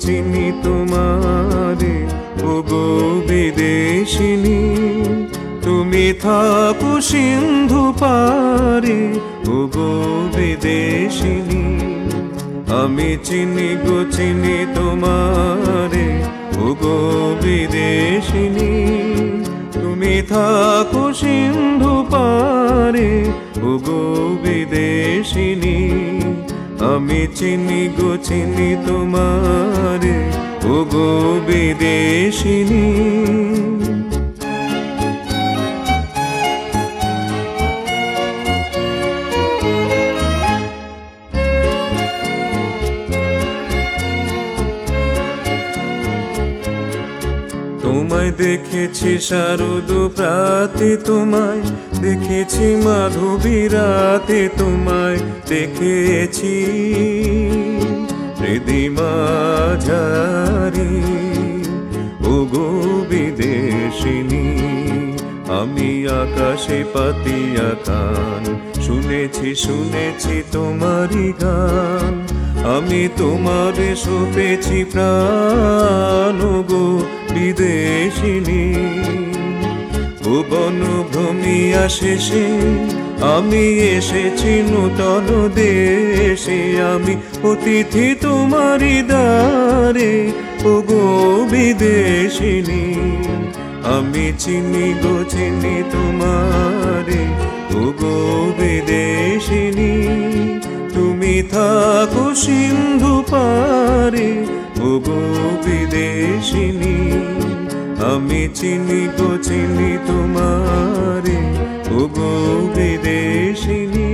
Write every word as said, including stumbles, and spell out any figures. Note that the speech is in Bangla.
চিনি তোমারে ওগো বিদেশিনী। তুমি থাকো সিন্ধু পারে ওগো বিদেশিনী। আমি চিনি গো চিনি তোমারে ওগো বিদেশিনী। তুমি থাকো সিন্ধু পারে ওগো বিদেশিনী। আমি চিনি গো চিনি তোমারে ওগো বিদেশিনী। তোমায় দেখেছি শারদ প্রাতে, তোমায় দেখেছি মাধবী রাতে, তোমায় দেখেছি হৃদি মাঝারি ওগো বিদেশিনী। আমি আকাশে পাতিয়া কান, শুনেছি শুনেছি তোমারই গান। আমি তোমারে সপেছি প্রাণ গো বিদেশিনী। ভুবন ভূমিয়া শেষে আমি এসেছি নূতন দেশে। আমি অতিথি তোমারি দ্বারে ওগো বিদেশিনী। আমি চিনি গো চিনি তোমারে ওগো বিদেশিনী। তুমি থাকো সিন্ধু পারে ওগো বিদেশিনী। আমি চিনি গো চিনি তোমারে ওগো বিদেশিনী।